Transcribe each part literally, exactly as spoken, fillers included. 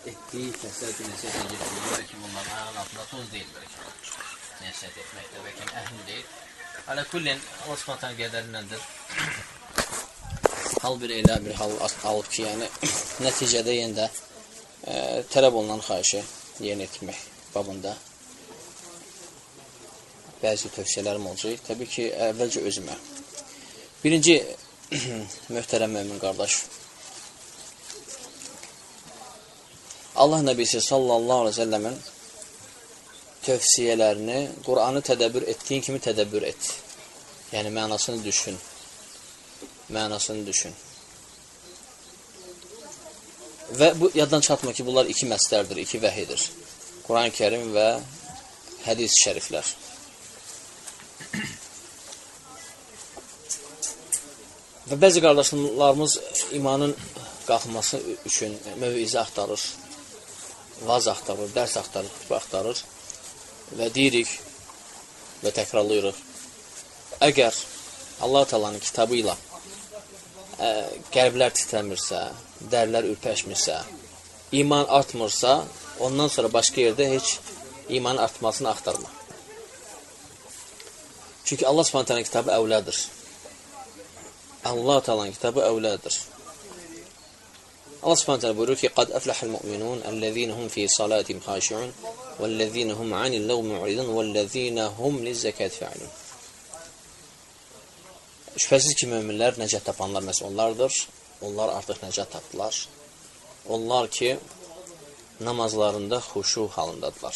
etdiyi kəslər ki, nəsiyyət edirdir. Bəlkə bunların ayağın altında toz deyil bəlkə. Nəsiyyət etməkdə, bəlkə əhlin deyil. Hələ kullin, Allah subhanətən qədərinəndir. Hal bir elə bir hal alıb ki, yəni nəticədə yenə də e, tələb olunan xahişi yerinə etmək babında bəzi tövsiyələrim olacaq. Təbii ki, əvvəlcə özümə. Birinci, möhtərəm mömin qardaş, Allah Nəbisi sallallahu aleyhi ve sellemin tövsiyələrini Qur'anı tədəbbür etdiyin kimi tədəbbür et. Yəni, mənasını düşün. Mənasını düşün. Və bu, yaddan çatma ki, bunlar iki məslərdir, iki vəhidir. Quran-ı Kerim və hədis-i şəriflər. Və bəzi qardaşlarımız imanın qalxması üçün mövizə axtarır, vaz axtarır, dərs axtarır, xütbə axtarır və deyirik və təkrarlayırıq. Əgər Allah Taala'nın kitabı ilə ə, qəlblər titrəmirsə, dərlər ürpəşmirsə, iman artmırsa, ondan sonra başqa yerdə heç imanın artmasını axtarma. Çünki Allah Subhanahu kitabı əvlədir. Allah Taala'nın kitabı əvlədir. Allah Subhanahu buyurur ki: "Qad aflahal mu'minun ellezina hum fi salatihim xashi'un vellezina hum 'anil lagwi mu'ridun vellezina hum liz-zakati fa'ilun." Şübhəsiz ki, möminlər nəcət tapanlar məhz onlardır. Onlar artıq nəcət tapdılar. Onlar ki, namazlarında xuşu halındadılar.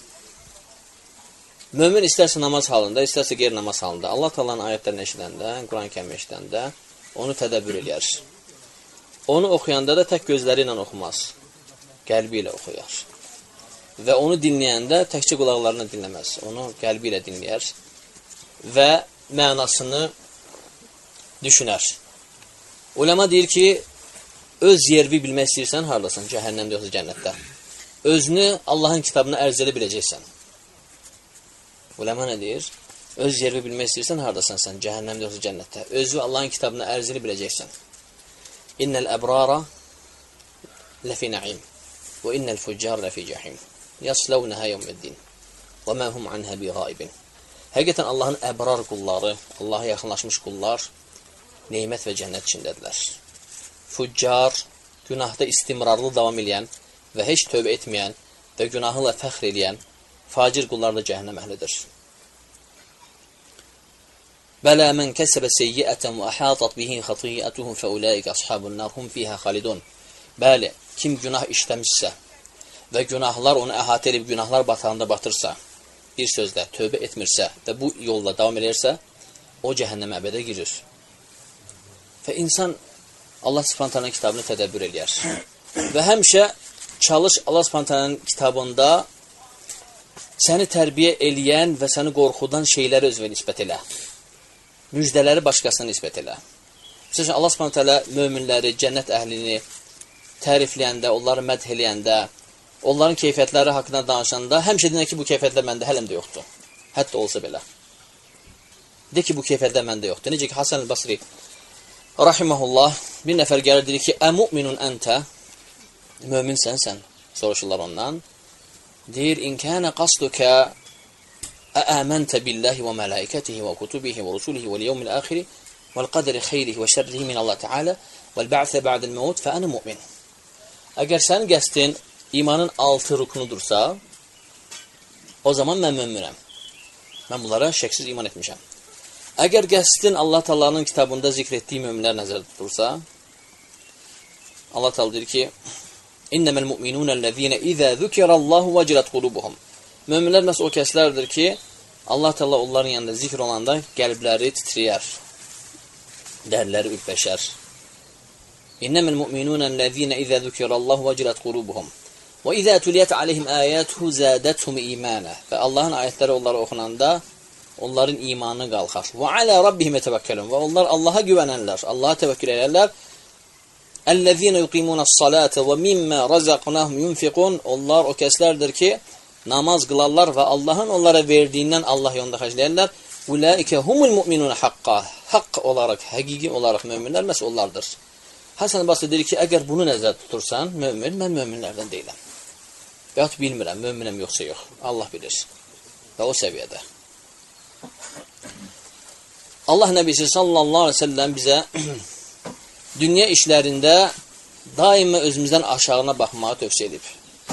Mömin istərsə namaz halında, istərsə qeyri namaz halında, Allah Taala'nın ayətlərini eşidəndə, Quran-ı Kərim eşidəndə onu tədəbbür edər. Onu oxuyanda da tək gözləri ilə oxumaz, qəlbi ilə oxuyar. Və onu dinləyəndə təkcə qulaqlarını dinləməz, onu qəlbi ilə dinləyər və mənasını düşünər. Ulema deyir ki, öz yerini bilmək istəyirsən, haradasan, cəhənnəmdə yoxsa cənnətdə. Özünü Allahın kitabına ərz edə biləcəksən. Ulema nə deyir? Öz yerini bilmək istəyirsən, haradasan sən, cəhənnəmdə yoxsa cənnətdə. Özü Allahın kitabına ərz edə biləcəksən. İnnəl əbrara ləfi na'im və innəl fuccar ləfi cəhim yəsləvnəhə yevməddin və mə hum anhə bi ghaibin. Həqiqətən Allahın əbrar qulları, Allaha yaxınlaşmış qullar neymət və cənnət içindədirlər. Fuccar, günahda istimrarlı davam edən və heç tövbə etməyən və günahıyla fəxr edən facir qullar da cəhənnəm əhlidir. Bələ mən kəsəbə seyyiətən və əhatat bihi xatiyyətuhum fəuləikə ashabun nar hum fiyhə xalidun. Bəli, kim günah işləmişsə və günahlar onu əhatə edib günahlar batağında batırsa, bir sözlə tövbə etmirsə və bu yolla davam edirsə, o cəhənnəmə əbədə girir. Və insan Allah Subhanahu kitabını tədəbbür edir. Və həmişə çalış Allah Subhanahu kitabında səni tərbiyə eləyən və səni qorxudan şeyləri özünə nisbət elə. Müjdələri başqasına nisbət elə. Məsələn, Allah Subhanahu möminləri, cənnət əhlini tərifləyəndə, onları mədh eləyəndə, onların keyfiyyətləri haqqında danışanda həmişə deyir ki, bu keyfiyyətlər məndə hələm də yoxdur. Hətta olsa belə. De ki, bu keyfiyyətlər məndə yoxdur. Necə ki, Hasan el-Basri rahiməhullah bir nəfər gəlir, deyir ki, Ə-mu'minun əntə, möminsən sən, soruşurlar ondan. Deyir, in kənə qasdukə əəməntə billahi və mələikətihi və kutubihi və rusulihi və liyevmil əxiri vəl qədəri xeyrihi və şərrihi min Allah Teala vəl bə'sə bə'dəl məvud fə ənə mu'min. Əgər sənin qəsdin imanın altı ruknudursa, o zaman mən möminəm. Mən bunlara şəksiz iman etmişəm. Əgər qəsdin Allah Taala'nın kitabında zikr etdiyi möminlər nəzərdə tutursa, Allah Taala deyir ki, İnnəməl mu'minunəl-ləzīnə izə zükirəllahu vəcilət qulubuhum. Möminlər məhz o kəslərdir ki, Allah Taala onların yanında zikr olanda qəlbləri titrəyər, dərləri ürpəşər. İnnəməl mu'minunəl-ləzīnə izə zükirəllahu vəcilət qulubuhum. Və izə tüliyət aleyhim əyətuhu zədəthum imanə. Və Allahın ayətləri onlara oxunanda onların imanı qalxar. Və alə rabbihim yetevəkkəlun. Və onlar Allaha güvənənlər, Allaha təvəkkül edərlər. Əl-ləzīnə yuqimunəs-salətə və mimmə razaqnahum yunfiqun. Onlar o kəslərdir ki, namaz qılarlar və Allahın onlara verdiyindən Allah yolunda xərcləyərlər. Ulaikə humul mu'minun haqqa. Haqq olaraq, həqiqi olaraq möminlər məhz onlardır. Həsən Basri deyir ki, əgər bunu nəzərdə tutursan, mömin, mən möminlərdən deyiləm. Və yaxud bilmirəm, möminəm yoxsa yox. Allah bilir. Və o səviyyədə. Allah Nəbisi sallallahu aleyhi ve sellem bizə dünya işlərində daima özümüzdən aşağına baxmağı tövsiyə edib.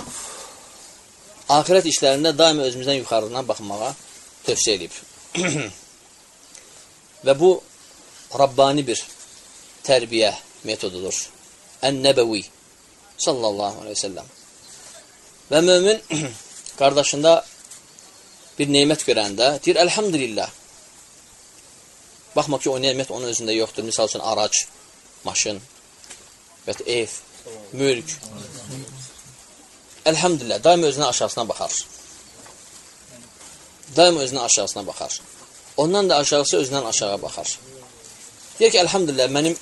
Ahirət işlərində daima özümüzdən yuxarına baxmağa tövsiyə edib. Və bu Rabbani bir tərbiyə metodudur. Ən-Nəbəvi sallallahu aleyhi ve sellem. Və mömin qardaşında bir neymət görəndə deyir, əlhamdülillah. Baxma ki, o neymət onun özündə yoxdur. Misal üçün, arac, maşın, və ev, mülk. Əlhamdülillah, daima özünə aşağısına baxar. Daima özünə aşağısına baxar. Ondan da aşağısı özündən aşağı baxar. Deyir ki, əlhamdülillah, mənim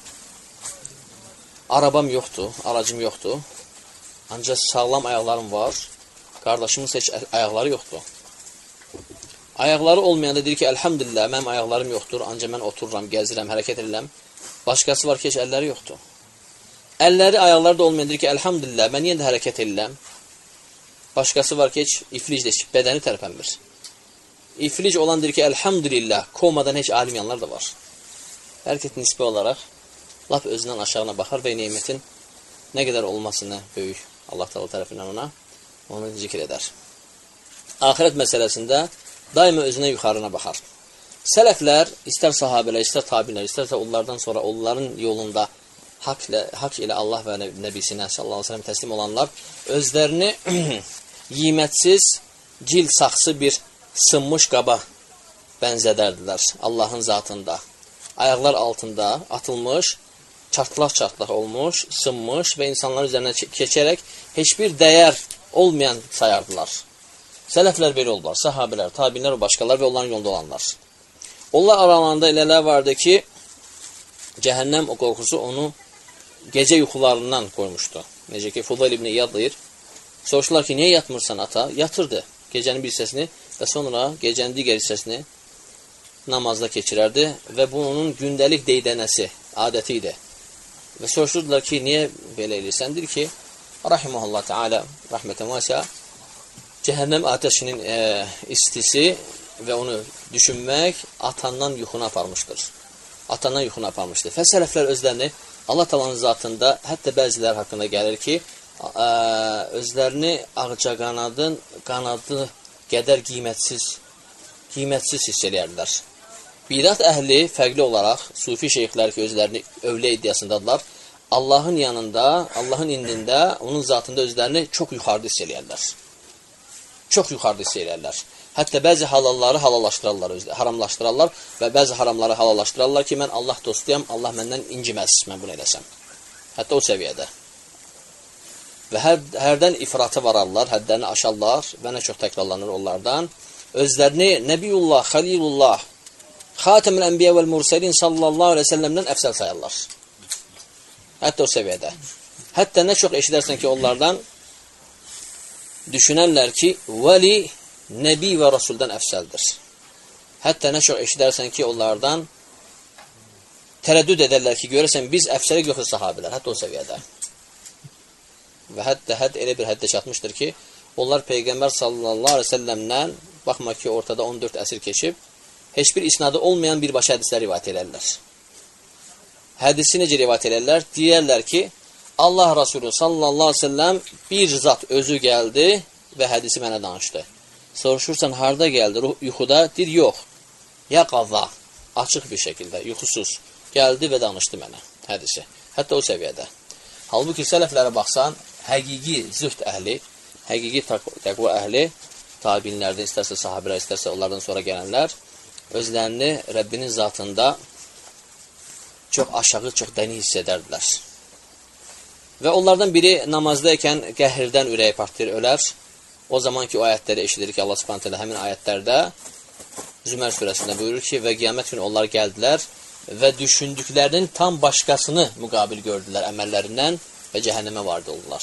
arabam yoxdur, aracım yoxdur. Ancaq sağlam ayaqlarım var. Qardaşımın heç ayaqları yoxdur. Ayaqları olmayanda deyir ki, əlhamdülillah, mənim ayaqlarım yoxdur. Ancaq mən otururam, gəzirəm, hərəkət edirəm. Başqası var ki, heç əlləri yoxdur. Əlləri, ayaqları da olmayan deyir ki, əlhamdülillah, mən yenə də hərəkət edirəm. Başqası var ki, heç iflicdir, bədəni tərpənmir. İflic olan deyir ki, əlhamdülillah, komadan heç alim yanlar da var. Hərəkət nisbi olaraq lap özündən aşağına baxar və neymətin nə qədər olmasını böyük Allah Teala tərəfindən ona onu zikr edər. Ahirət məsələsində daima özünə yuxarına baxar. Sələflər, istər sahabələr, istər tabinlər, istərsə onlardan sonra onların yolunda haqq ilə, haqq ilə Allah və Nəbisinə sallallahu aleyhi ve sellem təslim olanlar özlərini qimətsiz, cil saxsı bir sınmış qaba bənzədərdilər Allahın zatında. Ayaqlar altında atılmış, çartlaq-çartlaq olmuş, sınmış və insanların üzərinə keçərək heç bir dəyər olmayan sayardılar. Sələflər belə oldular, sahabələr, tabinlər və başqalar və onların yolunda olanlar. Onlar aralarında elələr vardı ki, cəhənnəm o qorxusu onu gecə yuxularından qoymuşdu. Necə ki, Fudayl ibn İyad deyir, soruşdular ki, niyə yatmırsan ata? Yatırdı gecənin bir hissəsini və sonra gecənin digər hissəsini namazda keçirərdi və bu onun gündəlik deydənəsi, adəti idi. Və soruşurdular ki, niyə belə edirsən? Deyir ki, rahiməhullah Teala, rəhmətən vəsə, cəhənnəm ateşinin e, istisi və onu düşünmək atandan yuxuna aparmışdır. Atandan yuxuna aparmışdır. Fəsələflər özlərini Allah Taala'nın zatında, hətta bəzilər haqqında gəlir ki, ə, özlərini ağca qanadın qanadı qədər qiymətsiz, qiymətsiz hiss eləyərlər. Bidat əhli fərqli olaraq, sufi şeyxlər ki, özlərini övlə iddiasındadılar, Allahın yanında, Allahın indində, onun zatında özlərini çox yuxarıda hiss eləyərlər. Çox yuxarıda hiss eləyərlər. Hətta bəzi halalları halallaşdırarlar, haramlaşdırarlar və bəzi haramları halallaşdırarlar ki, mən Allah dostuyam, Allah məndən inciməz, mən bunu eləsəm. Hətta o səviyyədə. Və hər, hərdən ifratı vararlar, həddlərini aşarlar və nə çox təkrarlanır onlardan. Özlərini Nəbiyullah, Xalilullah, Xatəmül Ənbiyə vəl Mursəlin sallallahu aleyhi ve sellemdən əfsəl sayarlar. Hətta o səviyyədə. Hətta nə çox eşidərsən ki, onlardan düşünərlər ki, vəli Nəbi və Rasuldan əfsəldir. Hətta nə çox eşidərsən ki, onlardan tərəddüd edərlər ki, görərsən biz əfsəlik yoxsa sahabilər. Hətta o səviyyədə. Və hətta hədd elə bir həddə çatmışdır ki, onlar Peyğəmbər sallallahu aleyhi ve sellemdən, baxma ki, ortada on dörd əsr keçib, heç bir isnadı olmayan birbaşa hədislər rivayət elərlər. Hədisi necə rivayət elərlər? Deyərlər ki, Allah Rasulü sallallahu aleyhi ve sellem bir zat özü gəldi və hədisi mənə danışdı. Soruşursan, harada gəldi? Yuxuda? Deyir, yox. Ya qazza, açıq bir şəkildə, yuxusuz. Gəldi və danışdı mənə hədisi. Hətta o səviyyədə. Halbuki sələflərə baxsan, həqiqi zühd əhli, həqiqi təqva əhli, tabinlərdən, istərsə sahabələr, istərsə onlardan sonra gələnlər, özlərini Rəbbinin zatında çox aşağı, çox dəni hiss edərdilər. Və onlardan biri namazdayken qəhirdən ürəyi partlayır, ölər. O zaman ki, o ayətləri eşidir ki, Allah Subhanahu taala həmin ayətlərdə Zümər surəsində buyurur ki, və qiyamət günü onlar gəldilər və düşündüklərinin tam başqasını müqabil gördülər əməllərindən və cəhənnəmə vardı oldular.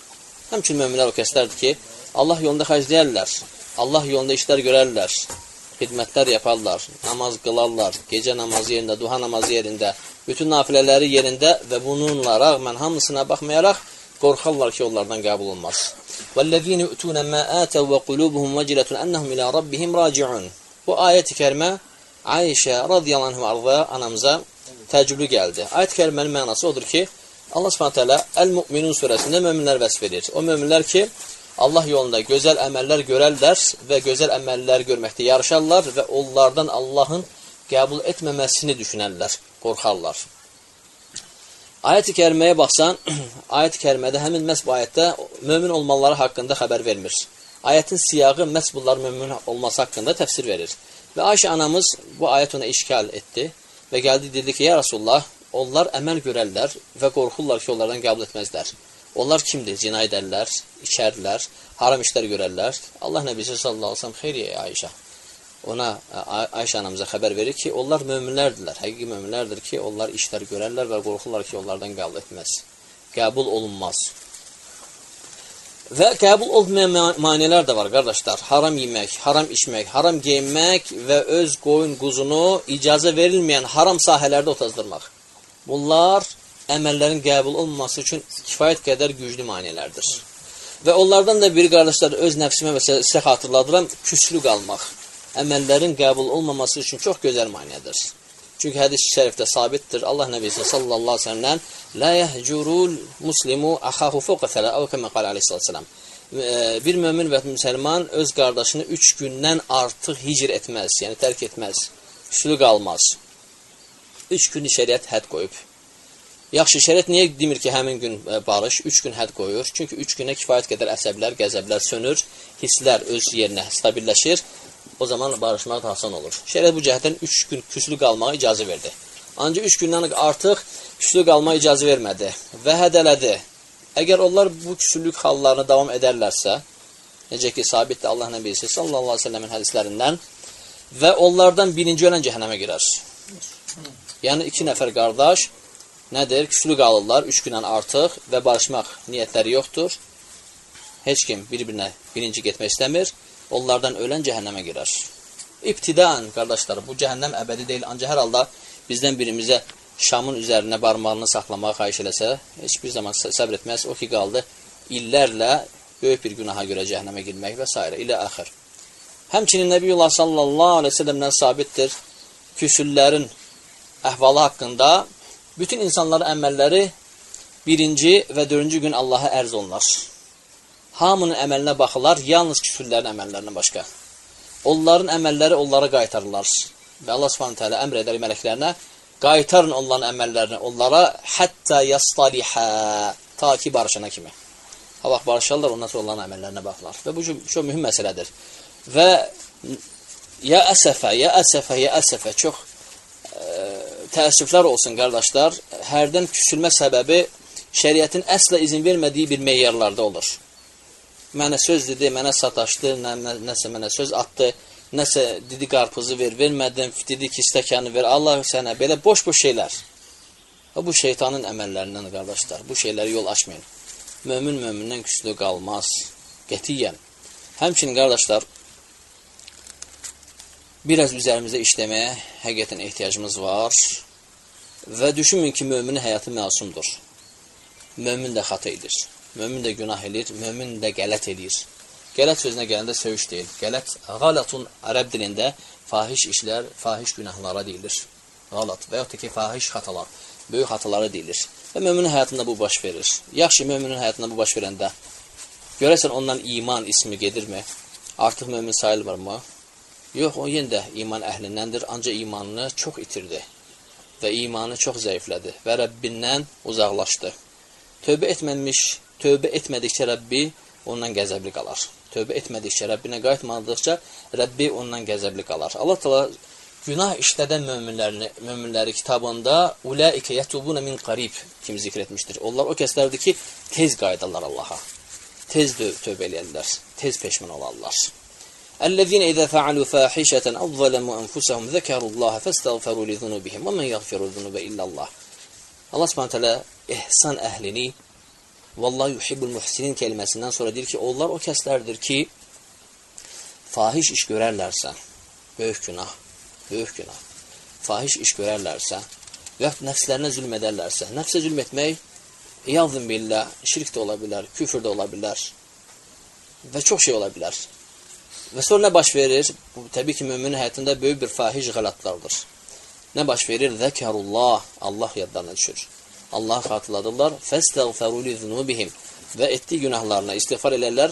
Həmçinin möminlər o kəslərdir ki, Allah yolunda xərcləyərlər, Allah yolunda işlər görərlər, xidmətlər yaparlar, namaz qılarlar, gecə namazı yerində, duha namazı yerində, bütün nafilələri yerində və bununla rağmen hamısına baxmayaraq qorxarlar ki, onlardan qəbul olmaz. وَالَّذِينَ يُؤْتُونَ مَا آتَوْا وَقُلُوبُهُمْ وَجِلَةٌ أَنَّهُمْ إِلَى رَبِّهِمْ رَاجِعُونَ. Bu ayət-i kərimə Ayşə radiyallahu anha anamıza təcrübli gəldi. Ayət-i kərimənin mənası odur ki, Allah Subhanahu taala Əl-Mü'minun surəsində möminlər vəsf edir. O möminlər ki, Allah yolunda gözəl əməllər görərlər və gözəl əməllər görməkdə yarışarlar və onlardan Allahın qəbul etməməsini düşünərlər, qorxarlar. Ayət-i kəriməyə baxsan, ayət-i kərimədə həmin məhz bu ayətdə mömin olmaları haqqında xəbər vermir. Ayətin siyağı məhz bunların mömin olması haqqında təfsir verir. Və Ayşə anamız bu ayət ona işgal etdi və gəldi dedi ki, ya Rasulullah, onlar əməl görərlər və qorxurlar ki, onlardan qəbul etməzlər. Onlar kimdir? Zina edərlər, içərlər, haram işlər görərlər. Allah Nəbisi sallallahu aleyhi ve sellem xeyriyə Ayşə. Ona Ayşə anamıza xəbər verir ki, onlar möminlərdirlər, həqiqi möminlərdir ki, onlar işlər görərlər və qorxurlar ki, onlardan qəbul etməz. Qəbul olunmaz. Və qəbul olmayan maneələr də var, qardaşlar. Haram yemək, haram içmək, haram geyinmək və öz qoyun quzunu icazə verilməyən haram sahələrdə otazdırmaq. Bunlar əməllərin qəbul olmaması üçün kifayət qədər güclü maneələrdir. Və onlardan da biri, qardaşlar, öz nəfsimə və sizə xatırladıram, küslü qalmaq. Əməllərin qəbul olmaması üçün çox gözəl maneədir. Çünki hədis-i şərifdə sabitdir. Allah Nəbisi sallallahu aleyhi ve sellem la yahjurul muslimu axahu fawqa thalath aw kama qala aleyhissalam. Bir mömin və müsəlman öz qardaşını üç gündən artıq hicr etməz, yəni tərk etməz, küslü qalmaz. Üç gün şəriət hədd qoyub. Yaxşı, şəriət niyə demir ki, həmin gün barış, üç gün hədd qoyur? Çünki üç günə kifayət qədər əsəblər, qəzəblər sönür, hisslər öz yerinə stabilləşir. O zaman barışmaq da asan olur. Şəriət bu cəhətdən üç gün küslü qalmağa icazə verdi. Ancaq üç gündən artıq küslü qalmağa icazə vermədi və hədələdi. Əgər onlar bu küslülük hallarını davam edərlərsə, necə ki, sabitdir Allah Nəbisi sallallahu aleyhi ve sellemin hədislərindən və onlardan birinci ölən cəhənnəmə girər. Yəni, iki nəfər qardaş nədir? Küslü qalırlar üç gündən artıq və barışmaq niyyətləri yoxdur. Heç kim bir-birinə birinci getmək istəmir. Onlardan ölən cəhənnəmə girər. İbtidan, qardaşlar, bu cəhənnəm əbədi deyil. Ancaq hər halda bizdən birimizə Şamın üzərinə barmağını saxlamağa xahiş eləsə, heç bir zaman səbr etməz. O ki, qaldı illərlə böyük bir günaha görə cəhənnəmə girmək və s. ilə axır. Həmçinin Nəbiyullah sallallahu aleyhi ve sellemdən sabitdir. Küsüllərin əhvalı haqqında bütün insanların əməlləri birinci və dördüncü gün Allaha ərz olunar. Hamının əməlinə baxılar, yalnız küsüllərin əməllərinə başqa. Onların əməlləri onlara qaytarırlar. Və Allah subhanahu teala əmr edər mələklərinə, qaytarın onların əməllərini onlara, həttə yastalihə, ta ki barışana kimi. Ha, vaxt barışarlar, ondan sonra onların əməllərinə baxırlar. Və bu çox mühüm məsələdir. Və ya əsəfə, ya əsəfə, ya əsəfə, çox e, təəssüflər olsun, qardaşlar, hərdən küsülmə səbəbi şəriətin əslə izin vermədiyi bir meyyarlarda olur. Mənə söz dedi, mənə sataşdı, nə, nəsə mənə söz atdı, nəsə dedi qarpızı ver, vermədim, dedi ki, stəkanı ver, Allah sənə, belə boş-boş şeylər. Bu şeytanın əməllərindən, qardaşlar, bu şeyləri yol açmayın. Mömin mömindən küslü qalmaz, qətiyyən. Həmçinin, qardaşlar, biraz üzərimizdə işləməyə həqiqətən ehtiyacımız var və düşünməyin ki, möminin həyatı məsumdur. Mömin də xata edir. Mömin də günah edir, mömin də qələt edir. Qələt sözünə gələndə söyüş deyil. Qələt, qalatun ərəb dilində fahiş işlər, fahiş günahlara deyilir. Qalat və yaxud da ki, fahiş xatalar, böyük xatalara deyilir. Və möminin həyatında bu baş verir. Yaxşı, möminin həyatında bu baş verəndə görəsən ondan iman ismi gedirmi? Artıq mömin sayılmırmı? Yox, o yenə də iman əhlindəndir, ancaq imanını çox itirdi və imanı çox zəiflədi və Rəbbindən uzaqlaşdı. Tövbə etməmiş, tövbə etmədikcə Rəbbi ondan qəzəbli qalar. Tövbə etmədikcə, Rəbbinə qayıtmadıqca Rəbbi ondan qəzəbli qalar. Allah təala günah işlədən möminlərini, möminləri kitabında ulaikə yətubuna min qarib kimi zikr etmişdir. Onlar o kəslərdir ki, tez qayıdarlar Allaha. Tez tövbə eləyərlər, tez peşman olarlar. Əl-ləzīnə izə fəalu fəxişətən əv zələmu ənfusəhum zəkərullaha fəstəğfəru li zunubihim və mən yəğfiru zunubə illallah. Allah subhanət hələ ihsan əhlini Vallahu yuhibbul muhsinin keliməsindən sonra deyir ki, onlar o kəslərdir ki, fahiş iş görərlərsə, böyük günah, böyük günah. Fahiş iş görərlərsə və nəfslərinə zülm edərlərsə, nəfsə zülm etmək, iyazın billah, şirk də ola bilər, küfür də ola bilər və çox şey ola bilər. Və sonra nə baş verir? Bu, təbii ki, müminin həyatında böyük bir fahiş qəlatlardır. Nə baş verir? Zəkərullah, Allah yadlarına düşür. Allah xatırladırlar. Fəstəğfəru li zunubihim və etdiyi günahlarına istiğfar elərlər.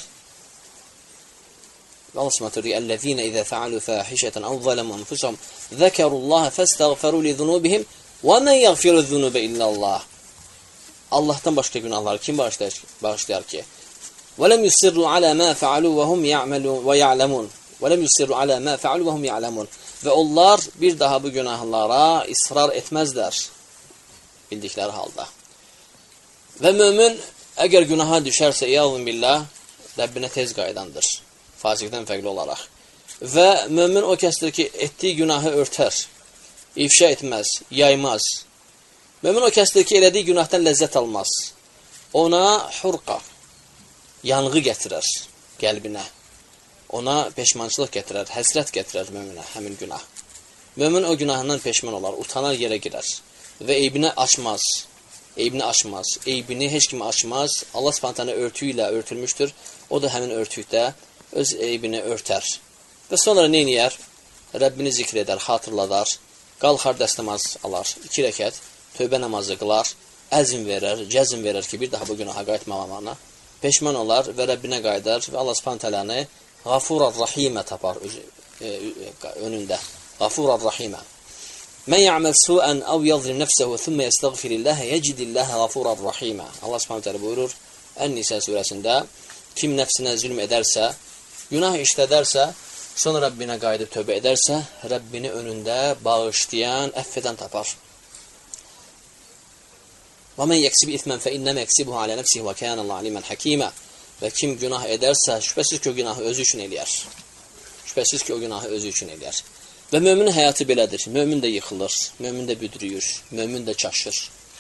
Allah Subhanahu deyir: "Ellezine iza fa'alu fahişatan aw zalamu anfusahum zekarullaha fastagfiru li zunubihim ve men yaghfiru zunuba illa Allah." Allah'tan başka günahlar kim bağışlar, bağışlar ki? "Ve lem yusirru ala ma fa'alu ve hum ya'malun ve ya'lamun." "Ve lem yusirru ala ma fa'alu ve hum ya'lamun." Ve onlar bir daha bu günahlara ısrar etmezler bildikleri halda. Ve mümin eğer günaha düşerse iyazın billah Rabbine tez qaydandır. Fasikdən fərqli olaraq. Və mömin o kəsdir ki, etdiyi günahı örtər, ifşa etməz, yaymaz. Mömin o kəsdir ki, elədiyi günahdan ləzzət almaz. Ona hurqa, yanğı gətirər qəlbinə. Ona peşmançılıq gətirər, həsrət gətirər möminə həmin günah. Mömin o günahından peşman olar, utanar yerə girər və eybini açmaz. Eybini açmaz, eybini heç kimi açmaz. Allah Subhanahu örtüyü ilə örtülmüşdür. O da həmin örtükdə öz eybini örtər. Və sonra nə edir? Rəbbini zikr edər, xatırladar, qalxar dəst namaz alar, iki rəkət, tövbə namazı qılar, əzm verər, cəzm verər ki, bir daha bu günaha qayıtmamamana, peşman olar və Rəbbinə qayıdar və Allah Subhanahu taala'nı Gafurar Rahimə tapar e, önündə. Gafurar Rahimə. Men ya'mal su'an aw yadhlim nefsehu thumma yastaghfirullah yecdillaha Gafurar Rahimə. Allah Subhanahu taala buyurur En-Nisa surəsində, kim nəfsinə zülm edərsə, günah işlədərsə, sonra Rəbbinə qayıdıb tövbə edərsə, Rəbbini önündə bağışlayan, əffedən tapar. Və mən yəksib ithmən fə innəm yəksibuhu alə nəfsihi və kənəllə alimən həkimə. Və kim günah edərsə, şübhəsiz ki, o günahı özü üçün eləyər. Şübhəsiz ki, o günahı özü üçün eləyər. Və möminin həyatı belədir. Mömin də yıxılır, mömin də büdrüyür, mömin də çaşır.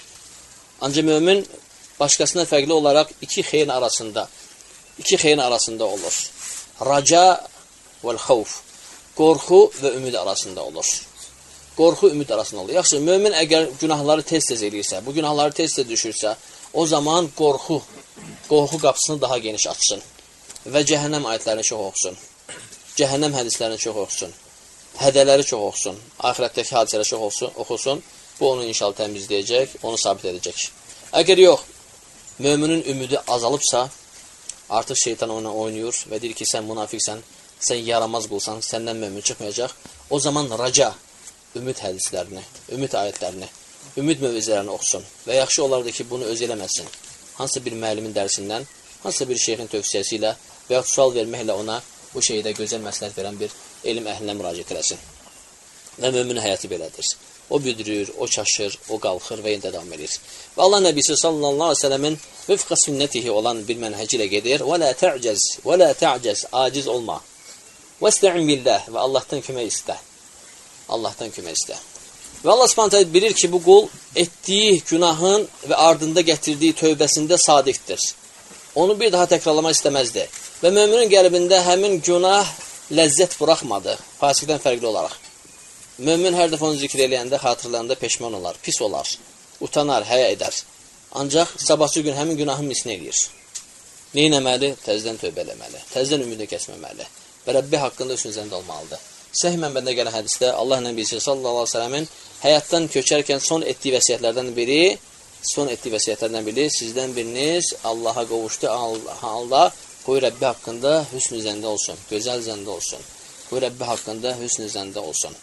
Ancaq mömin başqasına fərqli olaraq iki xeyrin arasında, iki xeyrin arasında olur. Raca və xavf. Qorxu və ümid arasında olur. Qorxu, ümid arasında olur. Yaxşı, mömin əgər günahları tez-tez eləyirsə, bu günahları tez-tez düşürsə, o zaman qorxu, qorxu qapısını daha geniş açsın və cəhənnəm ayətlərini çox oxusun. Cəhənnəm hədislərini çox oxusun. Hədələri çox oxusun. Axirətdəki hadisələri çox oxusun. Bu onu inşallah təmizləyəcək, onu sabit edəcək. Əgər yox, möminin ümidi azalıbsa, artıq şeytan ona oynayır və deyir ki, sən münafiqsən, sən yaramaz qulsan, səndən mömin çıxmayacaq. O zaman raca, ümid hədislərini, ümid ayətlərini, ümid mövizələrini oxusun. Və yaxşı olardı ki, bunu öz eləməsin. Hansısa bir müəllimin dərsindən, hansısa bir şeyxin tövsiyəsi ilə və yaxud sual verməklə ona bu şeydə gözəl məsləhət verən bir elm əhlinə müraciət eləsin. Və mömin həyatı belədir. O büdürür, o çaşır, o qalxır və yenə davam edir. Və Allah Nəbisi sallallahu aleyhi ve sellemin vüfqa sünnətihi olan bir mənhəci ilə gedir. Və la tə'cəz, və la tə'cəz, aciz olma. Və istə'in billah, və Allahdan kömək istə. Allahdan kömək istə. Və Allah Subhanahu bilir ki, bu qul etdiyi günahın və ardında gətirdiyi tövbəsində sadiqdir. Onu bir daha təkrarlamaq istəməzdi. Və möminin qəlbində həmin günah ləzzət buraxmadı, fasikdən fərqli olaraq. Mömin hər dəfə onu zikr eləyəndə, xatırlarında peşman olar, pis olar, utanar, həya edər. Ancaq sabahçı gün həmin günahın misini eləyir. Neynəməli? Təzdən tövbə eləməli, təzdən ümidi kəsməməli və Rəbbi haqqında üstünüzəndə olmalıdır. Səhih mənbəndə gələn hədisdə Allah Nəbisi sallallahu aleyhi ve sellemin həyatdan köçərkən son etdiyi vəsiyyətlərdən biri, son etdiyi vəsiyyətlərdən biri, sizdən biriniz Allaha qovuşdu halda, qoy Rəbbi haqqında hüsn-ü zəndə olsun, gözəl zəndə olsun. Qoy Rəbbi haqqında hüsn-ü zəndə olsun.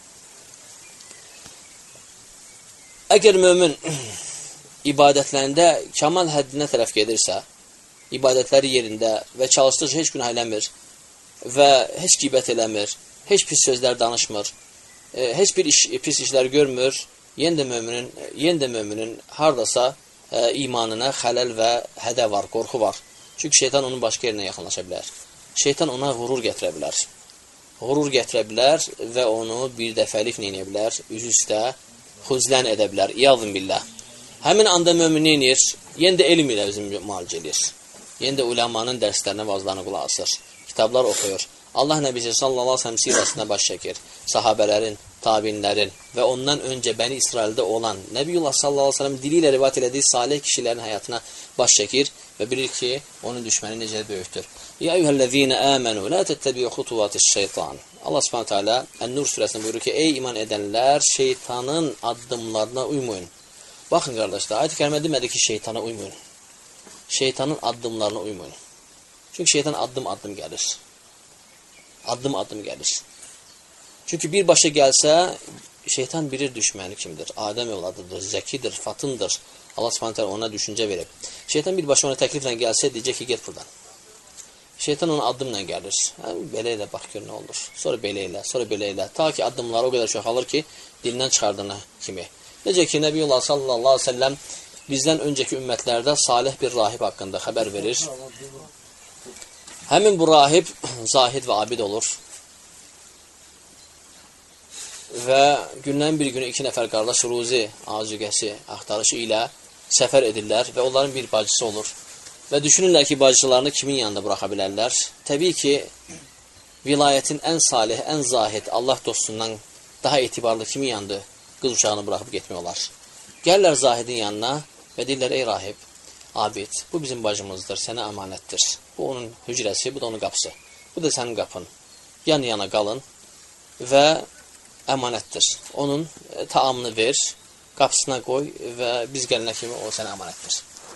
Əgər mömin ibadətlərində kamal həddinə tərəf gedirsə, ibadətləri yerində və çalışdıqca heç günah eləmir və heç qibət eləmir, heç pis sözlər danışmır, e, heç bir iş, pis işlər görmür, yenə də möminin, yenə də möminin hardasa e, imanına xələl və hədə var, qorxu var. Çünki şeytan onun başqa yerinə yaxınlaşa bilər. Şeytan ona qurur gətirə bilər. Qurur gətirə bilər və onu bir dəfəlik neyniyə bilər, üzü üstə xuzlən edə bilər, iyazın billah. Həmin anda mömin neynir? Yenə də elm ilə özünü müalicə edir. Yenə də uləmanın dərslərinə, vazlarına qulaq asır. Kitablar oxuyur. Allah Nəbisi sallallahu aleyhi ve sellem sirasına baş çəkir. Sahabələrin, tabinlərin və ondan öncə Bəni İsraildə olan Nəbiyullah sallallahu aleyhi ve sellem dili ilə rivayət elədiyi salih kişilərin həyatına baş çəkir və bilir ki, onun düşməni necə böyükdür. Ya eyyuhellezine amenu la tettabi'u xutuvatiş şeytan. Allah Subhanahu taala Ən-Nur surəsində buyurur ki, ey iman edənlər, şeytanın addımlarına uymayın. Baxın qardaşlar, ayət-i kərimə demədi ki, şeytana uymayın. Şeytanın addımlarına uymayın. Çünki şeytan addım-addım gəlir. Addım-addım gəlir. Çünki birbaşa gəlsə, şeytan bilir düşməni kimdir. Adəm evladıdır, zəkidir, fatındır. Allah Subhanahu taala ona düşüncə verib. Şeytan birbaşa ona təkliflə gəlsə, deyəcək ki, get buradan. Şeytan ona addımla gəlir. Hə, belə elə, bax gör nə olur. Sonra belə elə, sonra belə elə. Ta ki addımları o qədər çoxalır ki, dilindən çıxardığına kimi. Necə ki, Nəbiyullah sallallahu aleyhi ve sellem bizdən öncəki ümmətlərdə salih bir rahib haqqında xəbər verir. Həmin bu rahib zahid və abid olur. Və gündən bir günü iki nəfər qardaş ruzi, acıqəsi, axtarışı ilə səfər edirlər və onların bir bacısı olur. Və düşünürlər ki, bacılarını kimin yanında buraxa bilərlər? Təbii ki, vilayətin ən salih, ən zahid, Allah dostundan daha etibarlı kimin yanında qız uşağını buraxıb getmək olar? Gəlirlər zahidin yanına və deyirlər, ey rahib, abid, bu bizim bacımızdır, sənə əmanətdir. Bu onun hücrəsi, bu da onun qapısı. Bu da sənin qapın. Yan-yana qalın və əmanətdir. Onun taamını ver, qapısına qoy və biz gələnə kimi o sənə əmanətdir.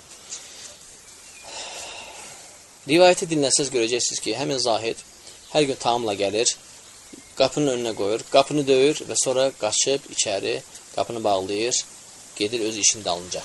Rivayəti dinləsəz görəcəksiniz ki, həmin zahid hər gün taamla gəlir, qapının önünə qoyur, qapını döyür və sonra qaçıb içəri, qapını bağlayır, gedir öz işinin dalınca.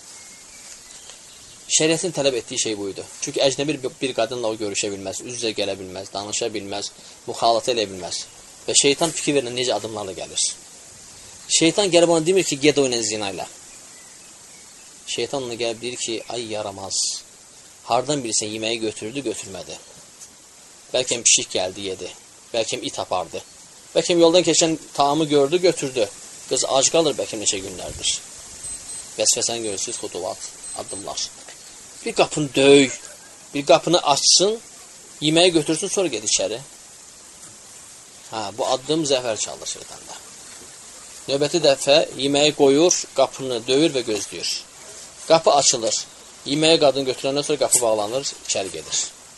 Şəriətin tələb etdiyi şey buydu. Çünki əcnəbi bir qadınla o görüşə bilməz, üz-üzə gələ bilməz, danışa bilməz, müxalətə elə bilməz. Və şeytan fikir verilən necə adımlarla gəlir. Şeytan gəlib ona demir ki, ged oyna zina ilə. Şeytan ona gəlib deyir ki, ay yaramaz. Hardan bilirsən yeməyi götürdü, götürmədi. Bəlkə pişik gəldi, yedi. Bəlkə it apardı. Bəlkə yoldan keçən taamı gördü, götürdü. Qız ac qalır, bəlkə neçə günlərdir. Vəsvəsən görürsünüz, xutuvat, addımlar. Bir qapını döy, bir qapını açsın, yeməyi götürsün, sonra ged içəri. Hə, bu addım zəfər çalır şeytanda. Növbəti dəfə yeməyi qoyur, qapını döyür və gözləyir. Qapı açılır. Yeməyi qadın götürəndən sonra qapı bağlanır, içəri gedir.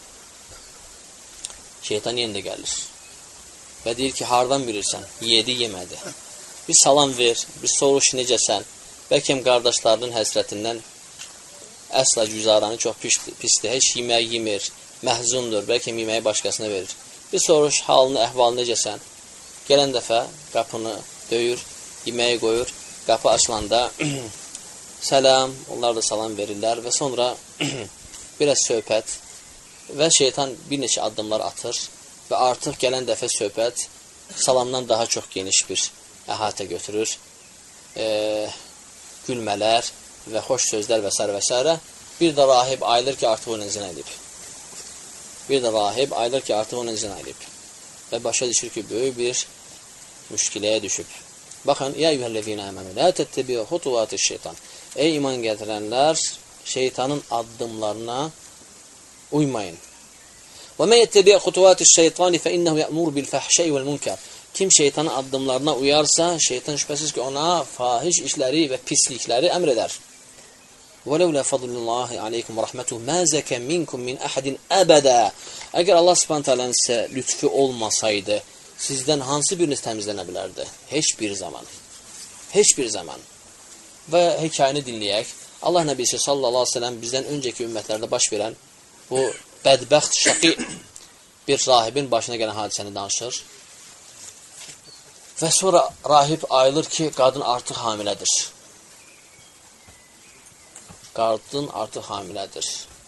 Şeytan yenə də gəlir. Və deyir ki, hardan bilirsən? Yedi, yemədi. Bir salam ver, bir soruş necəsən? Bəlkə qardaşlarının həsrətindən əsla güzaranı çox pisdir. Heç yemək yemir, məhzundur. Bəlkə yeməyi başqasına verir. Bir soruş, halını, əhvalını necəsən? Gələn dəfə qapını döyür, yeməyi qoyur. Qapı açılanda səlam, onlar da salam verirlər və sonra biraz söhbət və şeytan bir neçə addımlar atır və artıq gələn dəfə söhbət salamdan daha çox geniş bir əhatə götürür. E, gülmələr və xoş sözlər və s. və s. Bir də rahib ayılır ki, artıq onu zina edib. Bir də rahib ayılır ki, artıq onu zina edib. Və başa düşür ki, böyük bir müşkiləyə düşüb. Baxın, ya eyyuhellezine amenu la tettebi'u xutuvatiş şeytan. Ey iman gətirənlər, şeytanın addımlarına uymayın. Və men yettebi' xutuvatiş şeytani fe innehu ya'muru bil fahşai vel munkar. Kim şeytanın addımlarına uyarsa, şeytan şübhəsiz ki, ona fahiş işləri və pislikləri əmr edər. Və ləulə fadlullahi aleykum və rəhmətuhu mə zəkə minkum min əhədin əbədə. Əgər Allah subhanət hələn sizə lütfü olmasaydı, sizdən hansı biriniz təmizlənə bilərdi? Heç bir zaman. Heç bir zaman. Və hekayəni dinləyək. Allah Nəbisi sallallahu aleyhi ve sellem bizdən öncəki ümmətlərdə baş verən bu bədbəxt, şəqi bir rahibin başına gələn hadisəni danışır. Və sonra rahib ayılır ki, qadın artıq hamilədir. Qadın artıq hamilədir.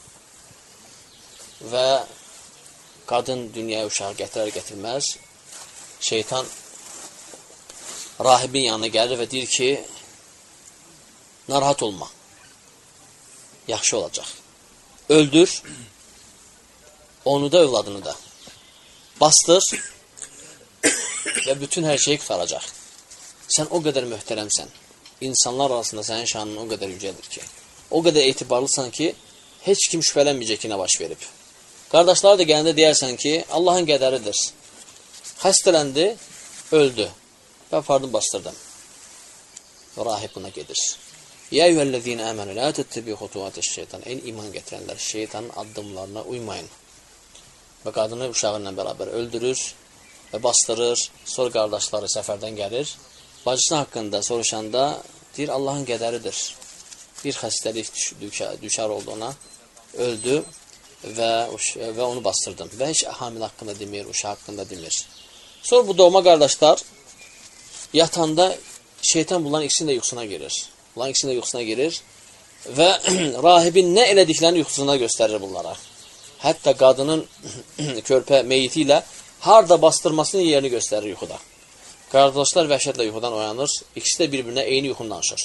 Və qadın dünyaya uşağı gətirər, gətirməz. Şeytan rahibin yanına gəlir və deyir ki, narahat olma. Yaxşı olacaq. Öldür. Onu da, övladını da. Bastır. Və bütün hər şeyi qutaracaq. Sən o qədər möhtərəmsən. İnsanlar arasında sənin şanın o qədər yücədir ki. O qədər etibarlısan ki, heç kim şübhələnməyəcək ki, nə baş verib. Qardaşları da gələndə deyərsən ki, Allahın qədəridir. Xəstələndi, öldü. Və fardım bastırdım. Rahib buna gedir. Ya eyyühəl-ləzīnə əmənu, lə təttəbi xutuvatəş şeytan. Ey iman gətirənlər, şeytanın addımlarına uymayın. Və qadını uşağı ilə bərabər öldürür və bastırır. Sonra qardaşları səfərdən gəlir. Bacısı haqqında soruşanda deyir, Allahın qədəridir. Bir xəstəlik düşər oldu ona, öldü və, və onu bastırdım. Və heç hamil haqqında demir, uşaq haqqında demir. Sonra bu doğma qardaşlar yatanda şeytan bunların ikisinin də yuxusuna girir. Bunların ikisinin də yuxusuna girir və rahibin nə elədiklərini yuxusuna göstərir bunlara. Hətta qadının körpə meyiti ilə harda bastırmasının yerini göstərir yuxuda. Qardaşlar vəhşətlə yuxudan oyanır. İkisi də bir-birinə eyni yuxunu danışır.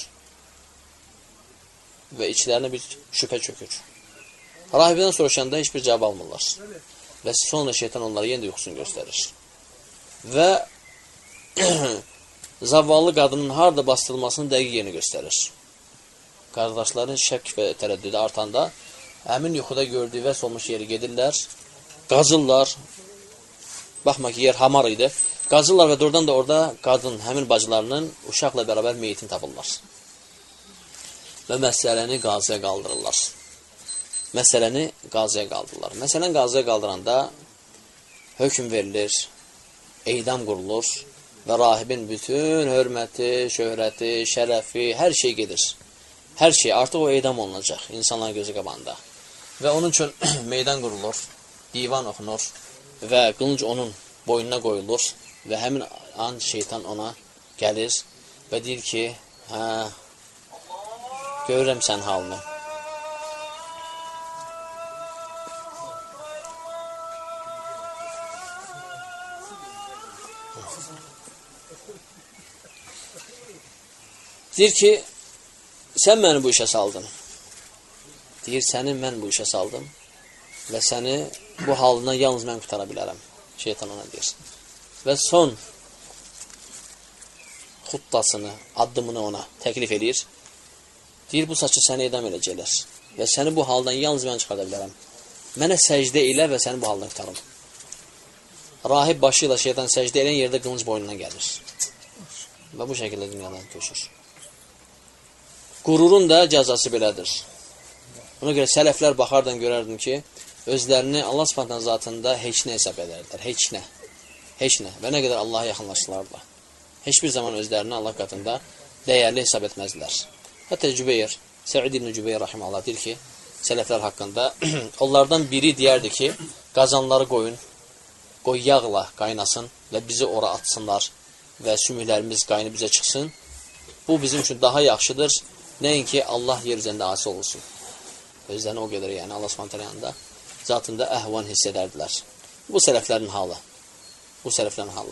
Və içlərinə bir şübhə çökür. Rahibdən soruşanda heç bir cavab almırlar. Və sonra şeytan onlara yenə də yuxusunu göstərir. Və zavallı qadının harada bastırılmasını dəqiq yerini göstərir. Qardaşların şək və tərəddüdü artanda həmin yuxuda gördüyü vəs olmuş yeri gedirlər, qazırlar. Baxma ki, yer hamar idi. Qazırlar və doğrudan da orada qadın, həmin bacılarının uşaqla bərabər meyitini tapırlar. Və məsələni qazıya qaldırırlar. Məsələni qazıya qaldırırlar. Məsələn, qazıya qaldıranda hökm verilir, eydam qurulur və rahibin bütün hörməti, şöhrəti, şərəfi, hər şey gedir. Hər şey artıq o eydam olunacaq insanların gözü qabağında. Və onun üçün meydan qurulur, divan oxunur və qılınc onun boynuna qoyulur və həmin an şeytan ona gəlir və deyir ki, hə, görürəm sən halını. Deyir ki, sən məni bu işə saldın. Deyir, səni mən bu işə saldım və səni bu halından yalnız mən qutara bilərəm. Şeytan ona deyir. Və son xuttasını, addımını ona təklif edir. Deyir, bu saçı səni edam edəcəklər və səni bu haldan yalnız mən çıxarda bilərəm. Mənə səcdə elə və səni bu haldan qutarım. Rahib başı ilə şeytan səcdə elən yerdə qılınc boynuna gəlir. Və bu şəkildə dünyadan köçür. Qururun da cəzası belədir. Ona görə sələflər baxardan görərdim ki, özlərini Allah Subhanahu zatında heç nə hesab edərdilər. Heç nə. Heç nə. Və nə qədər Allaha yaxınlaşdılardı. Heç bir zaman özlərini Allah qatında dəyərli hesab etməzdilər. Hətta Cübeyr, Səid ibn Cübeyr rahimehullah deyir ki, sələflər haqqında onlardan biri deyərdi ki, qazanları qoyun, qoy yağla qaynasın və bizi ora atsınlar və sümüklərimiz qaynı bizə çıxsın. Bu bizim üçün daha yaxşıdır. Nəinki Allah yer üzərində asi olsun. Özlərini o qədər, yəni Allah Subhanahu yanında zatında əhvan hiss edərdilər. Bu sələflərin halı. Bu sələflərin halı.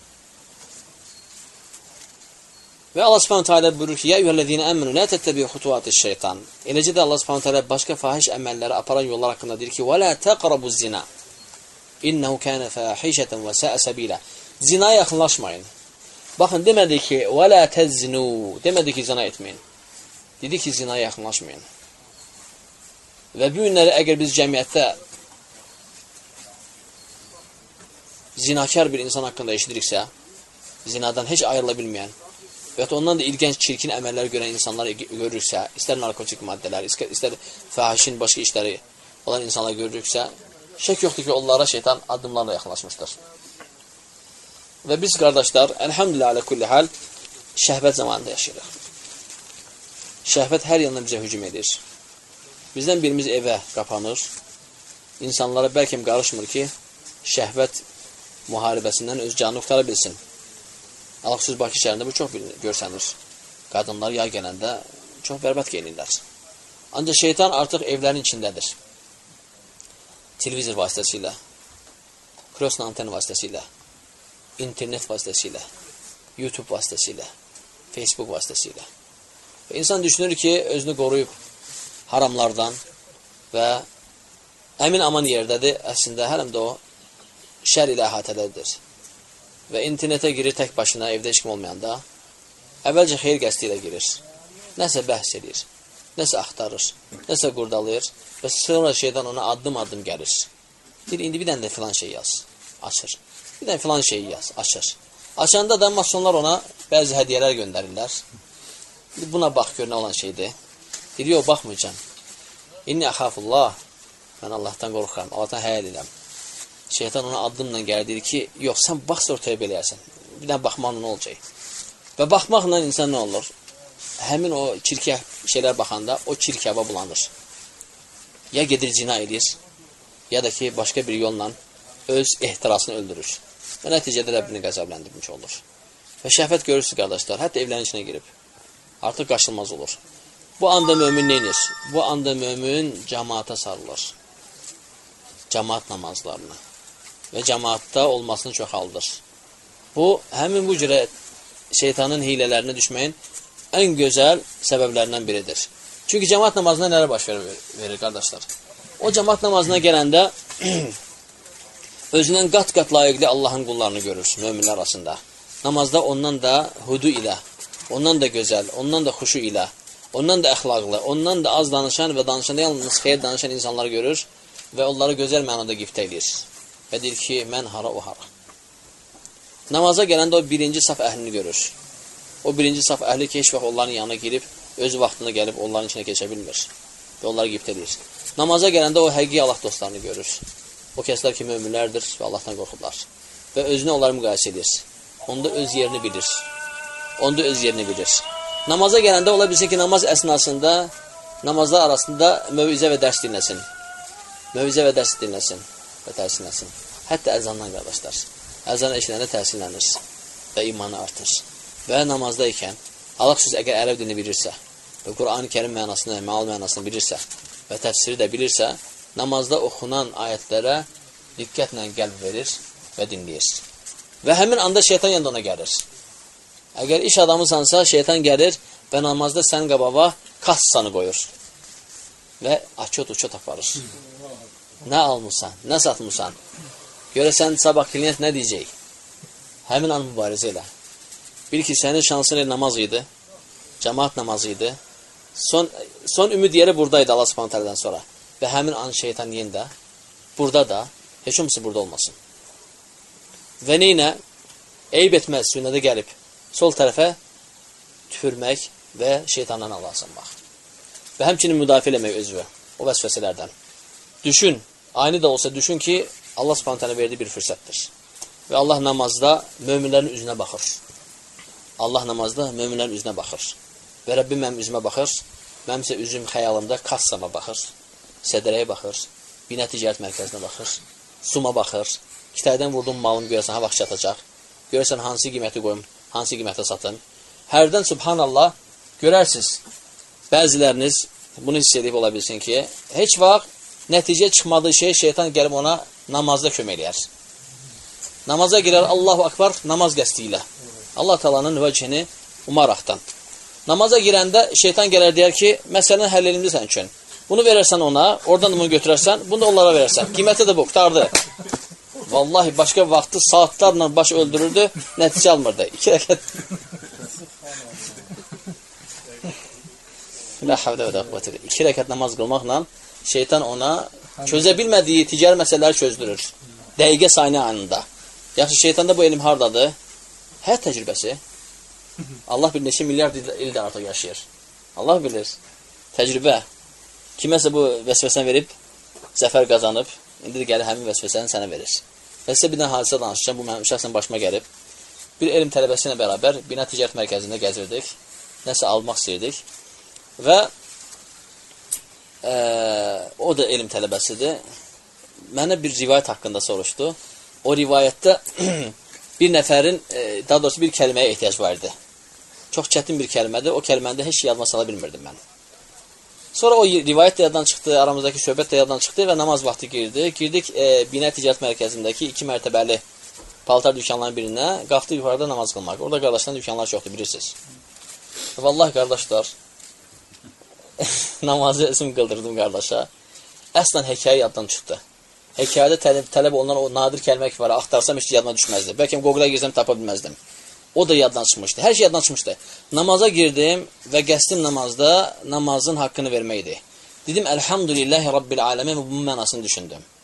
Və Allah Subhanahu taala buyurur ki: "Ya eyyuhellezine amenu la tettabi'u xutuvatış şeytan." Eləcə də Allah Subhanahu taala başqa fahiş əməlləri aparan yollar haqqında deyir ki: "Və la taqrabuz zina. İnnehu kana fahişatan və sa'a sabila." Zinaya yaxınlaşmayın. Baxın, demədi ki: "Və la teznu." Demədi ki, zina etməyin. Dedi ki, zinaya yaxınlaşmayın. Və bu günləri əgər biz cəmiyyətdə zinakar bir insan haqqında eşidiriksə, zinadan heç ayrıla bilməyən və ondan da ilgənc, çirkin əməllər görən insanlar görürüksə, istər narkotik maddələr, istər fahişin başqa işləri olan insanlar görürüksə, şək yoxdur ki, onlara şeytan addımlarla yaxınlaşmışdır. Və biz qardaşlar, əlhamdülillah alə kulli hal, şəhvət zamanında yaşayırıq. Şəhvət hər yandan bizə hücum edir. Bizdən birimiz evə qapanır, insanlara bəlkə qarışmır ki, şəhvət müharibəsindən öz canını qutara bilsin. Alaqsız Bakı şəhərində bu çox görsənir. Qadınlar yay gələndə çox bərbət geyinirlər. Ancaq şeytan artıq evlərin içindədir. Televizor vasitəsilə, krosna anten vasitəsilə, internet vasitəsilə, YouTube vasitəsilə, Facebook vasitəsilə. Və insan düşünür ki, özünü qoruyub haramlardan və əmin aman yerdədir, əslində hələm də o şər ilə əhatədədir. Və internetə girir tək başına, evdə heç kim olmayanda, əvvəlcə xeyir qəsdi ilə girir. Nəsə bəhs edir, nəsə axtarır, nəsə qurdalayır və sonra şeydən ona addım-addım gəlir. Deyir, indi bir dənə də filan şey yaz. Açır. Bir dənə filan şey yaz. Açır. Açanda da masonlar ona bəzi hədiyyələr göndərirlər. Buna bax, gör nə olan şeydir. Deyir, yox, baxmayacam. İnni əxafullah. Mən Allahdan qorxuram, Allahdan həya edirəm. Şeytan ona addımla gəlir, deyir ki, yox, sən bax, ortaya beləyərsən. Bir dənə baxmaqla nə olacaq? Və baxmaqla insan nə olur? Həmin o çirkə şeylər baxanda o çirkəba bulanır. Ya gedir cina edir, ya da ki, başqa bir yolla öz ehtirasını öldürür. Və nəticədə Rəbbini qəzəbləndirmiş olur. Və şəhvət görürsünüz, qardaşlar, hətta evlərin içinə girib. Artıq qaçılmaz olur. Bu anda mömin neynir? Bu anda mömin cəmaata sarılır. Cəmaat namazlarına. Və cəmaatda olmasını çoxaldır. Bu, həmin bu cürə şeytanın hilələrinə düşməyin ən gözəl səbəblərindən biridir. Çünki cəmaat namazına nələr baş verir, verir qardaşlar? O cəmaat namazına gələndə özündən qat-qat layiqli Allahın qullarını görür möminlər arasında. Namazda ondan da hudu ilə, ondan da gözəl, ondan da xuşu ilə, ondan da əxlaqlı, ondan da az danışan və danışanda yalnız xeyir danışan insanları görür və onları gözəl mənada qiftə edir. Və deyir ki, mən hara, o hara. Namaza gələndə o birinci saf əhlini görür. O birinci saf əhli ki, heç vaxt onların yanına girib, öz vaxtında gəlib onların içine keçə bilmir. Və onları qiftə edir. Namaza gələndə o həqiqi Allah dostlarını görür. O kəslər ki, möminlərdir və Allahdan qorxurlar. Və özünü onları müqayisə edir. Onda öz yerini bilir. Onda öz yerini bilir. Namaza gələndə ola bilsin ki, namaz əsnasında, namazlar arasında mövizə və dərs dinləsin. Mövizə və dərs dinləsin və təhsilləsin. Hətta əzandan qardaşlar. Əzan eşidəndə təhsillənir və imanı artır. Və namazda ikən, Allah xüsus əgər ərəb dilini bilirsə və Qur'an-ı Kərim mənasını, məal mənasını bilirsə və təfsiri də bilirsə, namazda oxunan ayətlərə diqqətlə qəlb verir və dinləyir. Və həmin anda şeytan yanında ona gəlir. Əgər iş adamısansa, şeytan gəlir və namazda sənin qabağa kassanı qoyur. Və açot-uçot aparır. Nə almışsan, nə satmışsan. Görəsən, sabah klient nə deyəcək? Həmin an mübarizə elə. Bil ki, sənin şansın el namaz idi, cəmaat namazı idi. Son, son ümid yeri buradaydı Allah subhanahu ta'adan sonra. Və həmin an şeytan yenə burada da, heç olmasa burada olmasın. Və neynə? Eyb etməz, sünnədə gəlib. Sol tərəfə tüfürmək və şeytandan Allah'a bax. Və həmçinin müdafiə eləmək özü o vəsvəsələrdən. Düşün, aynı da olsa düşün ki, Allah subhanahu ta'ala verdiyi bir fürsətdir. Və Allah namazda möminlərin üzünə baxır. Allah namazda möminlərin üzünə baxır. Və Rəbbim mənim üzümə baxır. Mənim isə üzüm xəyalımda kassama baxır. Sədərəyə baxır. Binə ticarət mərkəzinə baxır. Suma baxır. İki vurdum malım görəsən, ha vaxt çatacaq. Görəsən, hansı qiyməti qoyum, hansı qiymətə satım. Hərdən subhanallah görərsiniz. Bəziləriniz bunu hiss edib ola bilsin ki, heç vaxt nəticə çıxmadığı şey şeytan gəlib ona namazda kömək eləyər. Namaza girər, Allahu Akbar, namaz qəsdi ilə. Allah Taala'nın vəcihini umaraqdan. Namaza girəndə şeytan gələr deyər ki, məsələni həll elimdə sən üçün. Bunu verərsən ona, oradan bunu götürərsən, bunu da onlara verərsən. Qiyməti də bu, qutardı. Vallahi başqa vaxtı saatlarla baş öldürürdü, nəticə almırdı. İki rəkət. La havlə və dəqvətdir. İki rəkət namaz qılmaqla şeytan ona çözə bilmədiyi ticari məsələləri çözdürür. Dəqiqə saniyə anında. Yaxşı, şeytanda bu elm hardadır? Həyat təcrübəsi. Allah bir neçə milyard ildə artıq yaşayır. Allah bilir. Təcrübə. Kiməsə bu vəsvəsən verib, zəfər qazanıb, indi də gəlir həmin vəsvəsəni sənə verir. Və sizə bir dənə hadisə danışacağım, bu mənim şəxsən başıma gəlib. Bir elm tələbəsi ilə bərabər bina ticarət mərkəzində gəzirdik, nəsə almaq istəyirdik və e, o da elm tələbəsidir. Mənə bir rivayət haqqında soruşdu. O rivayətdə bir nəfərin, e, daha doğrusu bir kəlməyə ehtiyac var idi. Çox çətin bir kəlmədir, o kəlməni də heç yadıma sala bilmirdim mən. Sonra o rivayət də yaddan çıxdı, aramızdakı söhbət də yaddan çıxdı və namaz vaxtı girdi. Girdik e, bina ticarət mərkəzindəki iki mərtəbəli paltar dükkanların birinə, qalxdı yuxarıda namaz qılmaq. Orada qardaşların dükkanlar çoxdur, bilirsiniz. Vallahi qardaşlar, namazı özüm qıldırdım qardaşa. Əslən hekayə yaddan çıxdı. Hekayədə tələb, tələb olunan o nadir kəlmə ki var, axtarsam heç yadıma düşməzdi. Bəlkə Google-a girsəm tapa bilməzdim. O da yaddan çıxmışdı. Hər şey yaddan çıxmışdı. Namaza girdim və qəsdim namazda namazın haqqını verməkdir. Dedim, Elhamdülillahi Rabbil aləmin, bu mənasını düşündüm.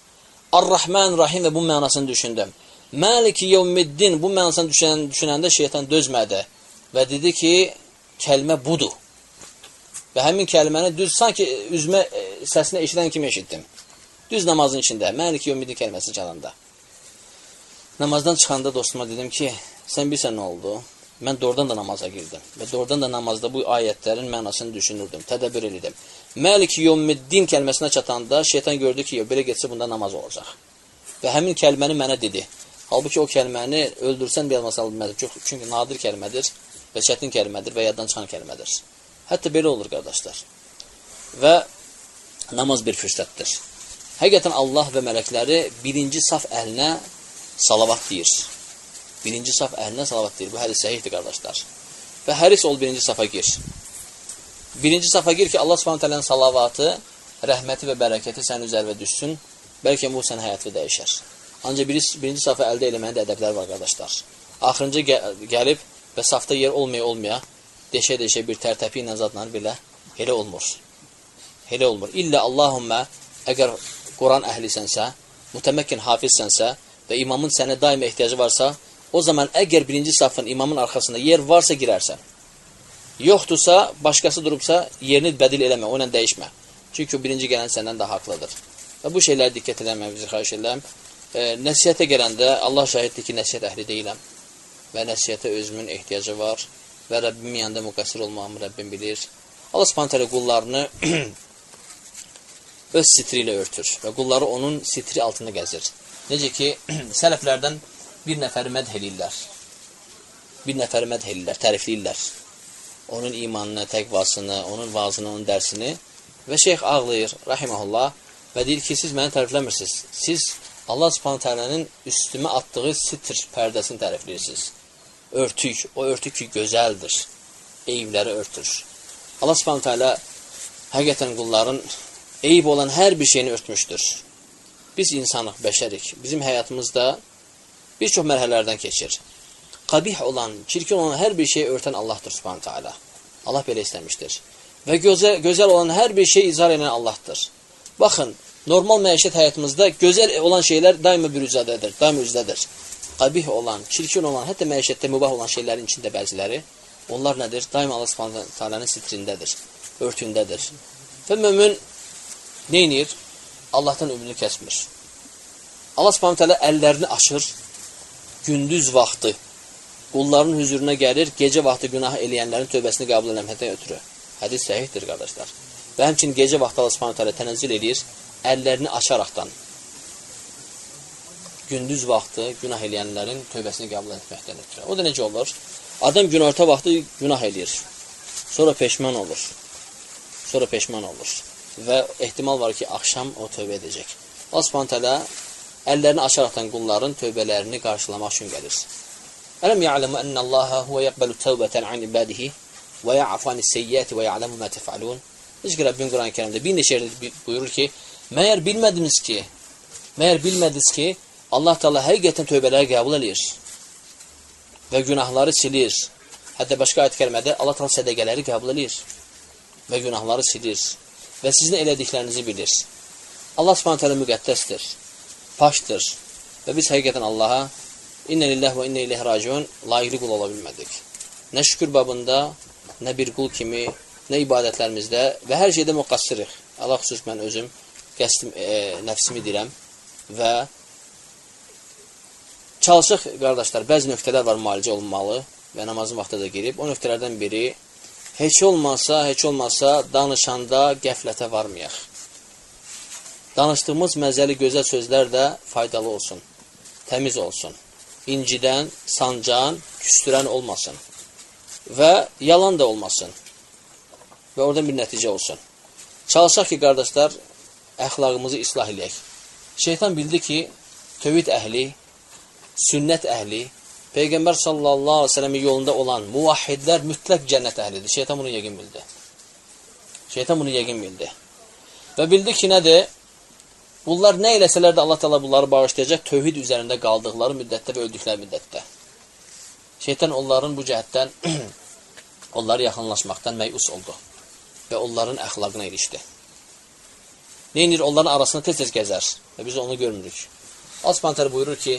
Ar-Rahman Rahim və bu mənasını düşündüm. Maliki yevmiddin bu mənasını düşünən, düşünəndə şeytan dözmədi və dedi ki, kəlmə budur. Və həmin kəlməni düz sanki üzmə e, səsini eşidən kimi eşitdim. Düz namazın içində, Maliki yevmiddin kəlməsi çalanda. Namazdan çıxanda dostuma dedim ki, sən bilsən nə oldu? Mən doğrudan da namaza girdim. Və doğrudan da namazda bu ayətlərin mənasını düşünürdüm, tədəbbür edirdim. Maliki yevmiddin kəlməsinə çatanda şeytan gördü ki, belə getsə bunda namaz olacaq. Və həmin kəlməni mənə dedi. Halbuki o kəlməni öldürsən bir yazması alınmədir. Çünki nadir kəlmədir və çətin kəlmədir və yaddan çıxan kəlmədir. Hətta belə olur, qardaşlar. Və namaz bir fürsətdir. Həqiqətən Allah və mələkləri birinci saf əhlinə salavat deyir. Birinci saf əhlinə salavat deyir. Bu hədis səhihdir, qardaşlar. Və həris ol birinci safa gir. Birinci safa gir ki, Allah Subhanahu taala'nın salavatı, rəhməti və bərəkəti sənin üzərinə düşsün. Bəlkə bu sənin həyatını dəyişər. Ancaq birinci, birinci safı əldə eləmənin də ədəblər var, qardaşlar. Axırıncı gəl gəlib və safda yer olmaya-olmaya, deşə-deşə bir tərtəpi ilə zadla belə elə olmur. Elə olmur. İllə Allahümmə, əgər Quran əhlisənsə, mütəməkkin hafizsənsə və imamın sənə daima ehtiyacı varsa, o zaman əgər birinci safın imamın arxasında yer varsa girərsən. Yoxdursa, başqası durubsa, yerini bədil eləmə, o ilə dəyişmə. Çünki o birinci gələn səndən daha haqlıdır. Və bu şeylərə diqqət eləməyimizi xahiş edirəm. E, nəsiyyətə gələndə Allah şahiddir ki, nəsiyyət əhli deyiləm. Və nəsiyyətə özümün ehtiyacı var. Və Rəbbimin yanında müqəssir olmağımı Rəbbim bilir. Allah Subhanahu taala qullarını öz sitri ilə örtür. Və qulları onun sitri altında gəzir. Necə ki, sələflərdən bir nəfəri mədh eləyirlər. Bir nəfəri mədh eləyirlər, tərifləyirlər. Onun imanını, təqvasını, onun vaazını, onun dərsini. Və şeyx ağlayır, rahiməhullah, və deyir ki, siz məni tərifləmirsiniz. Siz Allah Subhanahu taala'nın üstümə atdığı sitr pərdəsini tərifləyirsiniz. Örtük, o örtük ki, gözəldir. Eyibləri örtür. Allah Subhanahu taala həqiqətən qulların eyib olan hər bir şeyini örtmüşdür. Biz insanıq, bəşərik. Bizim həyatımızda bir çox mərhələlərdən keçir. Qabih olan, çirkin olan hər bir şeyi örtən Allahdır Subhanahu taala. Allah belə istəmişdir. Və gözəl, gözəl olan hər bir şey izhar edən Allahdır. Baxın, normal məişət həyatımızda gözəl olan şeylər daima bir üzədədir, daima üzdədir. Qabih olan, çirkin olan, hətta məişətdə mübah olan şeylərin içində bəziləri, onlar nədir? Daima Allah Subhanahu taala'nın sitrindədir, örtündədir. Və mömin neynir? Allahdan ümidini kəsmir. Allah Subhanahu taala əllərini açır, gündüz vaxtı qulların hüzuruna gəlir, gecə vaxtı günah eləyənlərin tövbəsini qəbul eləməkdən ötürü. Hədis səhihdir, qardaşlar. Və həmçinin gecə vaxtı Allah Subhanahu taala tənəzzül edir, əllərini açaraqdan. Gündüz vaxtı günah eləyənlərin tövbəsini qəbul etməkdən ötürü. O da necə olur? Adam günorta vaxtı günah eləyir. Sonra peşman olur. Sonra peşman olur. Və ehtimal var ki, axşam o tövbə edəcək. Allah Subhanahu taala əllərini açaraqdan qulların tövbələrini qarşılamaq üçün gəlir. Ələm ya'lamu ennallaha huve yaqbalu tövbeten an ibadihi və ya'fu anis-seyyiati və ya'lamu ma tef'alun. Heç ki Rabbim Quran-ı Kərimdə bir neçə yerdə buyurur ki, məyər bilmədiniz ki, məyər bilmədiniz ki, Allah Teala həqiqətən tövbələri qəbul edir və günahları silir. Hətta başqa ayət kəlmədə Allah Teala sədəqələri qəbul edir və günahları silir və sizin elədiklərinizi bilir. Allah Subhanahu taala müqəddəsdir, paşdır və biz həqiqətən Allaha İnnə lillahi və innə ileyhi raciun layiqli qul ola bilmədik. Nə şükür babında, nə bir qul kimi, nə ibadətlərimizdə və hər şeydə müqassirik. Allah xüsus mən özüm qəsdim, e, nəfsimi deyirəm və çalışıq, qardaşlar, bəzi nöqtələr var müalicə olunmalı və namazın vaxtı da girib. O nöqtələrdən biri, heç olmasa, heç olmasa danışanda qəflətə varmayaq. Danışdığımız məzəli gözəl sözlər də faydalı olsun, təmiz olsun. İncidən, sancan, küstürən olmasın və yalan da olmasın və oradan bir nəticə olsun. Çalışaq ki, qardaşlar, əxlaqımızı islah eləyək. Şeytan bildi ki, tövhid əhli, sünnət əhli, Peyğəmbər sallallahu aleyhi ve sellemin yolunda olan muvahhidlər mütləq cənnət əhlidir. Şeytan bunu yəqin bildi. Şeytan bunu yəqin bildi. Və bildi ki, nədir? Bunlar nə eləsələr də Allah Teala bunları bağışlayacaq tövhid üzərində qaldıqları müddətdə və öldükləri müddətdə. Şeytan onların bu cəhətdən onları yaxınlaşmaqdan məyus oldu və onların əxlaqına erişdi. neyinir? Onların arasında tez-tez gəzər və biz onu görmürük. Allah Subhanahu taala buyurur ki,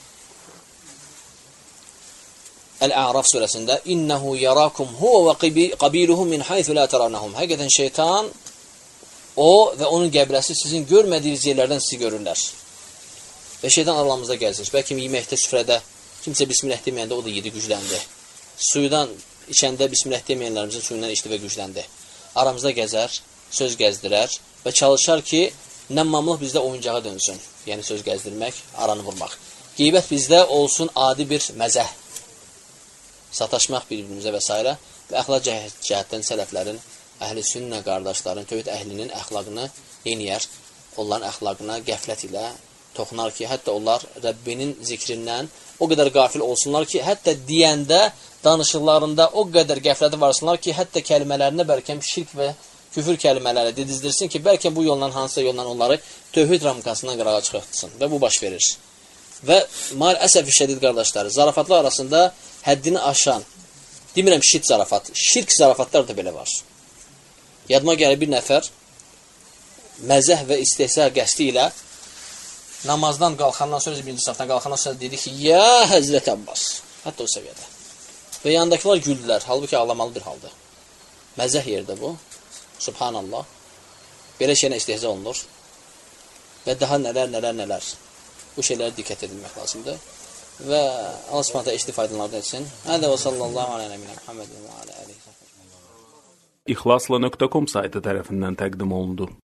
Əl-A'raf surəsində İnnehu yarakum huve və qabiluhu min haythu la tarawnahum. Həqiqətən şeytan o və onun qəbiləsi sizin görmədiyiniz yerlərdən sizi görürlər. Və şeytan aralarımızda gəzir. Bəlkə yeməkdə, süfrədə kimsə bismillah deməyəndə o da yedi, gücləndi. Suyudan içəndə bismillah deməyənlərimizin suyundan içdi və gücləndi. Aramızda gəzər, söz gəzdirər və çalışar ki, nəmmamlıq bizdə oyuncağa dönsün. Yəni söz gəzdirmək, aranı vurmaq. Qeybət bizdə olsun adi bir məzəh. Sataşmaq bir-birimizə və s. Və əxlaq cəhətdən sələflərin, əhl-i sünnə qardaşların, tövhid əhlinin əxlaqını yeniyər. Onların əxlaqına qəflət ilə toxunar ki, hətta onlar Rəbbinin zikrindən o qədər qafil olsunlar ki, hətta deyəndə, danışıqlarında o qədər qəfləti varsınlar ki, hətta kəlmələrində bəlkə şirk və küfür kəlmələri dedizdirsin ki, bəlkə bu yolla hansısa yolla onları tövhid ramkasından qırağa çıxartsın və bu baş verir. Və mal əsəfi şədid qardaşları, zarafatlar arasında həddini aşan, demirəm şirk zarafat, şirk zarafatlar da belə var. Yadıma gəlir bir nəfər məzəh və istehza qəsdi ilə namazdan qalxandan sonra, birinci safdan qalxandan sonra dedi ki, ya Həzrət Abbas, hətta o səviyyədə. Və yanındakılar güldülər, halbuki ağlamalı bir halda. Məzəh yerdə bu, subhanallah, belə şeylə istehza olunur və daha nələr, nələr, nələr. Bu şeylərə diqqət edilmək lazımdır. Və Allah Subhanahu taala istifadələrdən etsin. Hədə və sallallahu aleyhi və Muhammedin və alə alihi. İxlasla nöqtə com saytı tərəfindən təqdim olundu.